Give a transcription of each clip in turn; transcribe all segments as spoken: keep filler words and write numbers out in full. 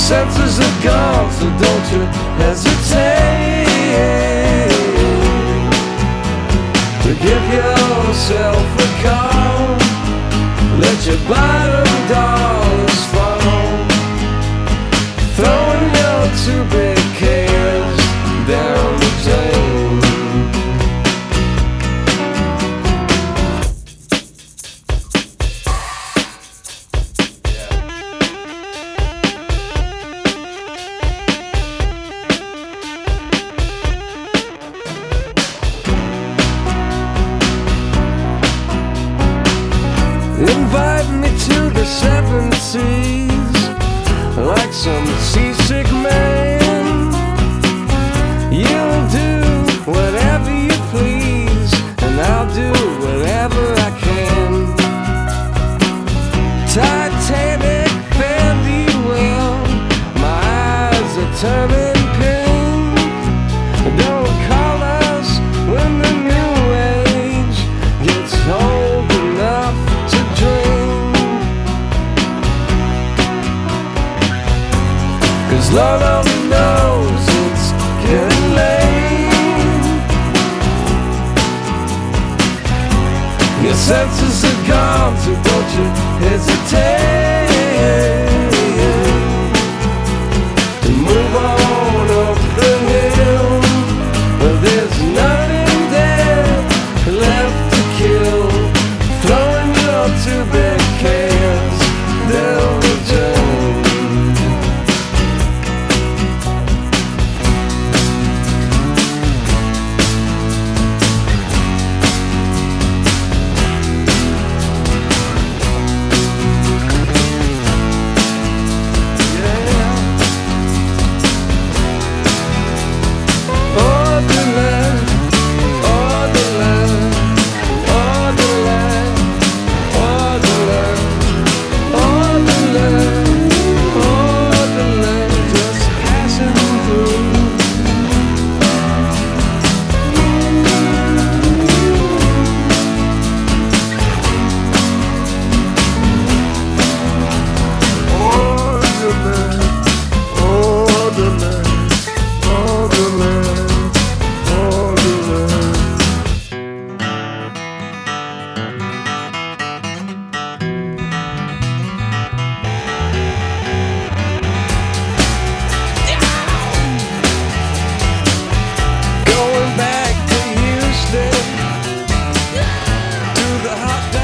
senses are gone, so don't you hesitate to give yourself a call. Let your bottom dollars fall, throwing your two big cares down the drain. Invite me to the seven seas, like some seasick man. You'll do whatever you please, and I'll do whatever I can. Titanic, fare thee well, my eyes are turning pink. Don't call us when the new age gets old enough to drink, 'cause Lord only knows it's getting late. Your senses are gone, so don't you hesitate to move on up the hill. There's nothing there left to kill, throwing your two big cares down the drain.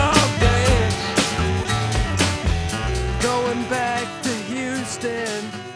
Back to Houston.